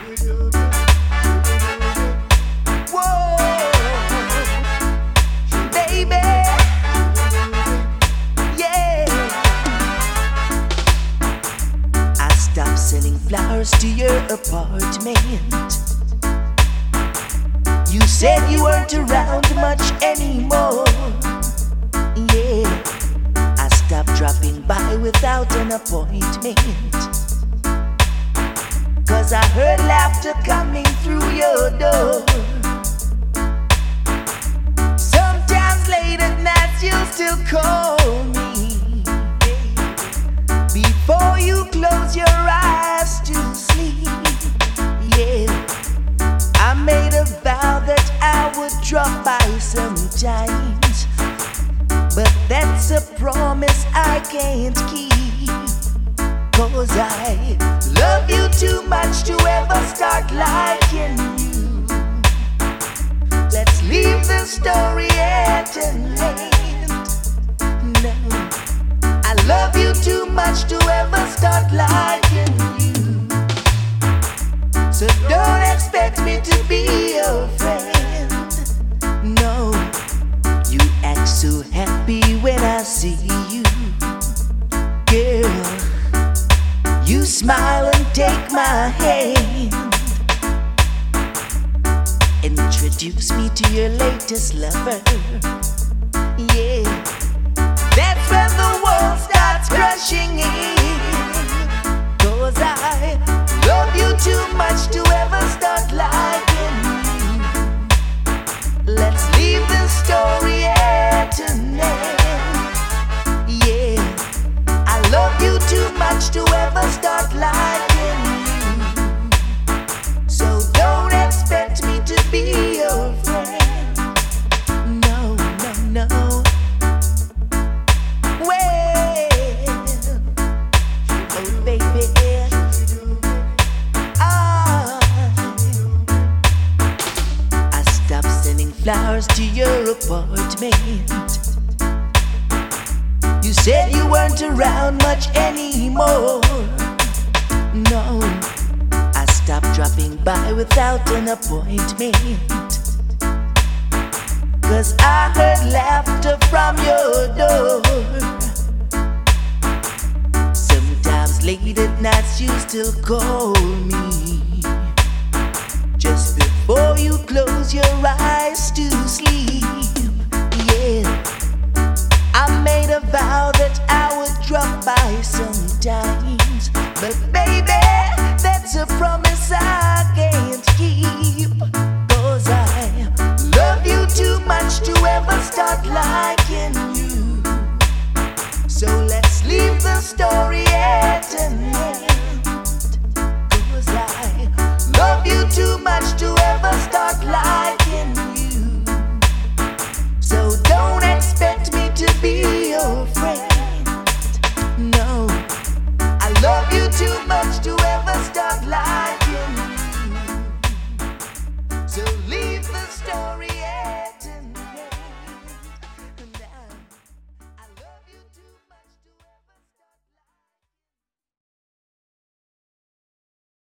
Whoa, baby, yeah. I stopped sending flowers to your apartment. You said you weren't around much anymore. Yeah, I stopped dropping by without an appointment. 'Cause I heard laughter coming through your door. Sometimes late at night you still call me. Before you close your eyes to sleep. Yeah, I made a vow that I would drop by sometimes, but that's a promise I can't keep. 'Cause I love you too much to ever start liking you. Let's leave the story at an end. No, I love you too much to ever start liking you. So don't expect me to be your friend. No, you act so happy when I see you, girl. You smile and take my hand. Introduce me to your latest lover. Yeah, that's when the world starts crashing in. 'Cause I love you too much to ever start liking you. Let's leave the story at an end. Yeah, I love you too much to ever start liking you. So don't expect me to be your friend. No, no, no. Well, oh baby, I stopped sending flowers to your apartment. You said you weren't around much anymore. No, I stopped dropping by without an appointment. 'Cause I heard laughter from your door. Sometimes late at nights you still call me. Just before you close your eyes to sleep. Yeah, I made a vow that I would drop by sometimes, but baby, that's a promise I can't keep. 'Cause I love you too much to ever start liking you. So let's leave the story